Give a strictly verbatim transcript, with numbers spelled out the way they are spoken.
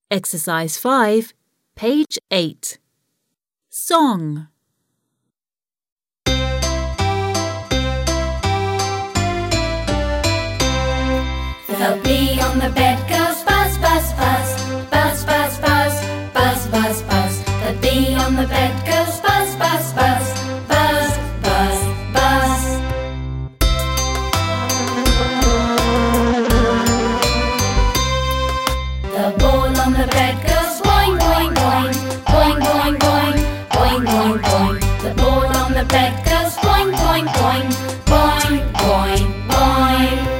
Exercise five, page eight. Song. The bee on the bed goes buzz, buzz, buzz, buzz, buzz, buzz, buzz, buzz, buzz. The bee on the bed goes buzz, buzz, buzz, buzz, buzz, buzz. The ball on the bed goes boing, boing, boing, boing, boing, boing, boing, boing, boing. The ball on the bed goes boing, boing, boing, boing, boing, boing.